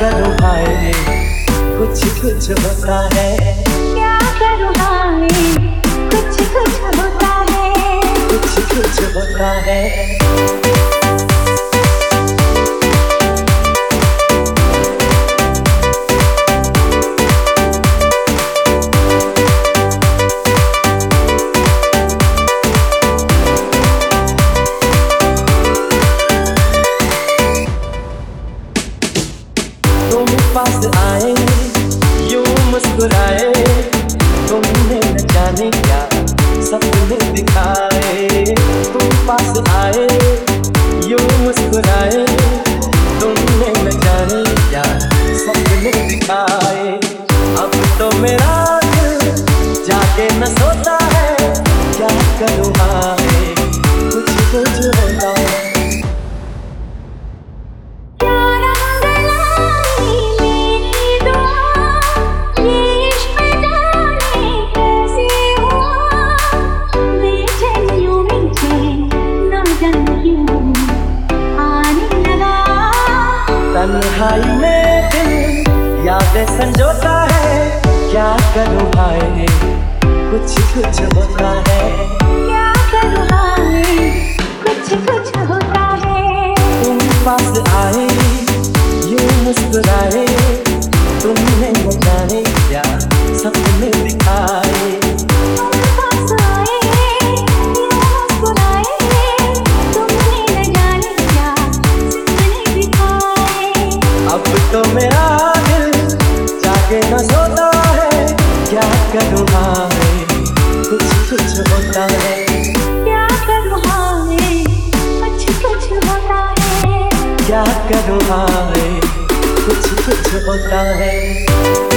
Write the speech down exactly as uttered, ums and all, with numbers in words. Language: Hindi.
करूं भाई, कुछ कुछ होता है। क्या करूं भाई, कुछ कुछ होता है। कुछ कुछ होता है। पास आए यूं मुस्कुराए, तुमने न जाने क्या सपने दिखाए। तुम पास आए यूं मुस्कुराए, तुमने न जाने क्या सपने दिखाए। अब तो मेरा दिल जाके न सोता है, क्या करूँ भाई, कुछ कुछ होता है। तन्हाई में दिल यादें संजोता है, क्या करूं भाई, कुछ कुछ होता है। क्या करूं भाई, कुछ कुछ होता है। तुम पास आए यूं मुस्कुराए, तुमने न जाने क्या सपने दिखाए। तुम पास आए यूं मुस्कुराए, तुमने न जाने क्या सपने दिखाए। अब तो मेरा दिल जाके न सोता है, क्या करूं भाई, कुछ कुछ होता है। क्या करूं भाई, कुछ कुछ होता है। क्या करूं भाई, कुछ कुछ होता है।